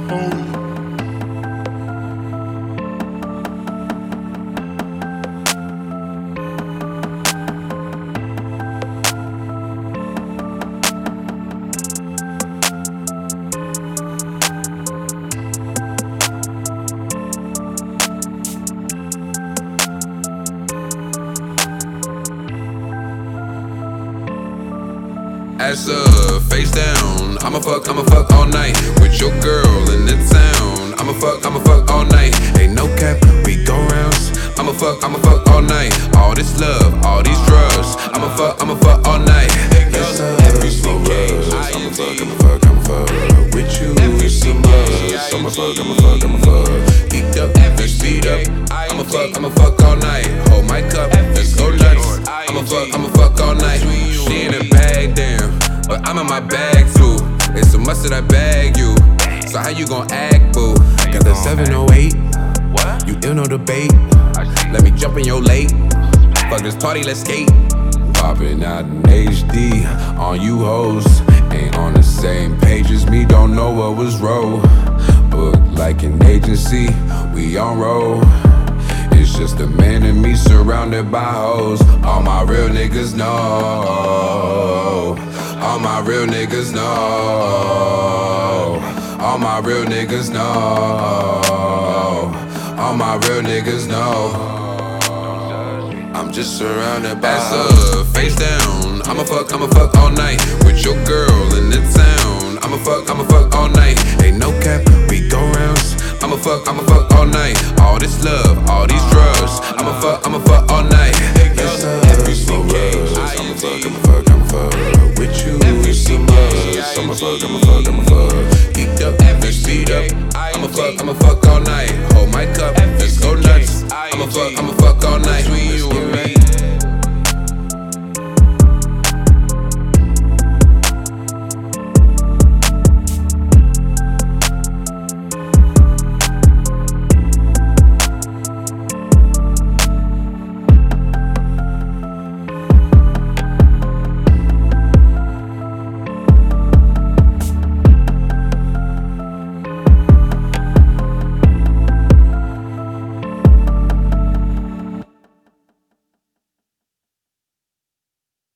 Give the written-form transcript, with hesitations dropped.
Ass up, face down. I'ma fuck all night with your girl in the town. I'ma fuck all night. Ain't no cap, we go rounds. I'ma fuck all night. All this love, all these drugs. I'ma fuck all night. Yes, I'ma fuck with you. Some buzz. I'ma fuck. Geeked up, let's speed up. I'ma fuck all night. Hold my cup, let's go nuts. I'ma fuck all night. She in a bag, damn, but I'm in my bag too. It's a must that I bag you. So how you gon' act, boo? Got the 708. You ill, no debate. Let me jump in your late. Fuck this party, let's skate. Popping out in HD on you hoes. Ain't on the same page as me, don't know what was roll. Booked like an agency, we on roll. It's just a man and me surrounded by hoes. All my real niggas know. All my real niggas know. All my real niggas know. All my real niggas know. I'm just surrounded by ass up, face down. I'ma fuck all night with your girl in the town. I'ma fuck all night. Ain't no cap, we go rounds. I'ma fuck all night. All this love, all these drugs. I'ma fuck all night. Yes, I'ma fuck with you. Some buzz. I'ma fuck. Geeked up, let's speed up. I'ma fuck all night. Hold my cup, let's go nuts. I'ma fuck all night.